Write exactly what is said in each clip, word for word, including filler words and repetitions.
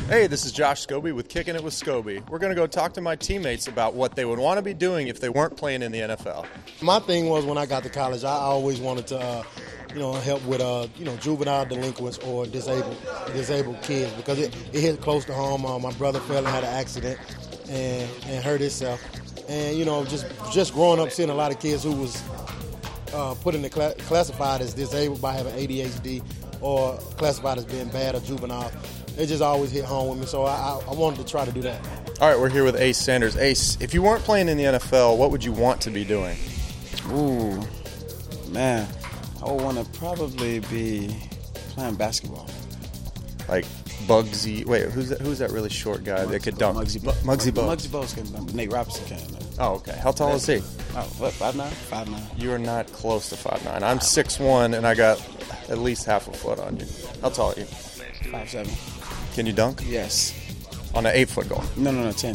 Hey, this is Josh Scobie with Kicking It with Scobie. We're going to go talk to my teammates about what they would want to be doing if they weren't playing in the N F L. My thing was when I got to college, I always wanted to, uh, you know, help with, uh, you know, juvenile delinquents or disabled disabled kids because it, it hit close to home. Uh, my brother fell and had an accident and, and hurt himself. And, you know, just just growing up seeing a lot of kids who was uh, put in the cl- classified as disabled by having A D H D or classified as being bad or juvenile. It just always hit home with me, so I, I wanted to try to do that. All right, we're here with Ace Sanders. Ace, if you weren't playing in the N F L, what would you want to be doing? Ooh, man, I would want to probably be playing basketball. Like Bugsy. Wait, who's that, who's that really short guy Muggsy, that could dunk? Muggsy, M- Muggsy Bogues. Muggsy Bogues can dunk. Nate Robinson can. Man. Oh, okay. How tall is he? Oh, what, five nine? five nine. You are not close to five nine. I'm six one, and I got at least half a foot on you. How tall are you? five seven. Can you dunk? Yes. On an eight-foot goal? No, no, no, ten.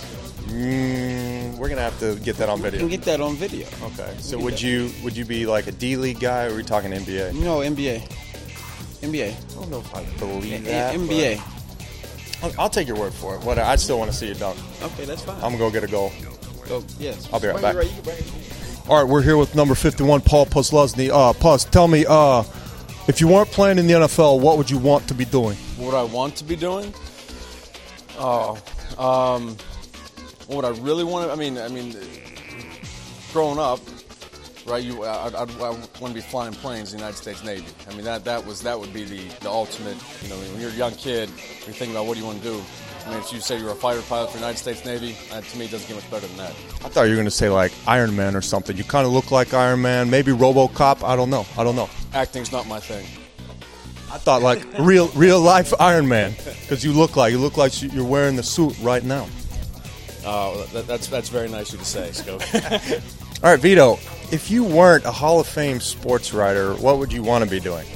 Mm, we're going to have to get that on You video. can get that on video. Okay. So would you would you be like a D-League guy, or are we talking N B A? No, N B A. N B A. I don't know if I believe N- that. N B A. I'll, I'll take your word for it. What I still want to see you dunk. Okay, that's fine. I'm going to go get a goal. Go, yes. I'll be right Bring back. it you can bring it. All right, we're here with number fifty-one, Paul Posluszny. Uh, Pus, tell me, uh, if you weren't playing in the N F L, what would you want to be doing? What I want to be doing? Oh, um, what would I really want to? I mean, I mean, growing up, right? You, I, I, I want to be flying planes in the United States Navy. I mean, that that was that would be the, the ultimate. You know, when you're a young kid, you're thinking about what do you want to do. I mean, if you say you're a fighter pilot for the United States Navy, that to me doesn't get much better than that. I thought you were going to say like Iron Man or something. You kind of look like Iron Man, maybe RoboCop. I don't know. I don't know. Acting's not my thing. I thought like real real life Iron Man because you look like you look like you're wearing the suit right now. Oh, that, that's that's very nice of you to say, Scobie. All right, Vito, if you weren't a Hall of Fame sports writer, what would you want to be doing?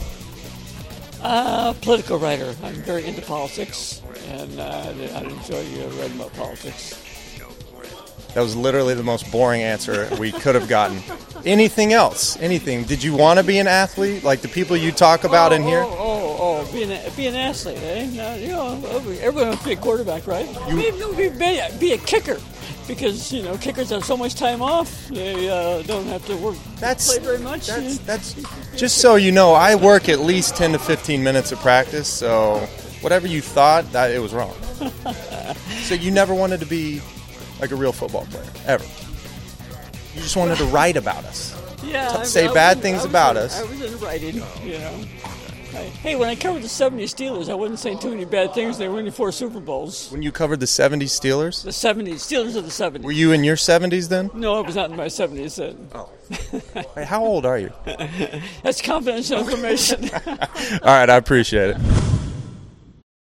Uh, political writer. I'm very into politics, and uh, I enjoy uh, writing about politics. That was literally the most boring answer we could have gotten. Anything else? Anything? Did you want to be an athlete, like the people you talk about oh, in here? Oh, oh, oh, be an, be an athlete, eh? No, you know, everyone wants to be a quarterback, right? You, Maybe be, be, be a kicker, because, you know, kickers have so much time off. They uh, don't have to work, that's, play very much. That's, that's, just so you know, I work at least ten to fifteen minutes of practice, so whatever you thought, that it was wrong. So you never wanted to be like a real football player, ever? You just wanted to write about us. Yeah, T- I, say I bad was, things I was about in, us. I was in writing, you know. Hey, when I covered the seventies Steelers, I wasn't saying too many bad things. They were winning four Super Bowls. When you covered the seventies Steelers? The seventies. Steelers of the seventies. Were you in your seventies then? No, I was not in my seventies then. Oh. Wait, how old are you? That's confidential information. All right, I appreciate it.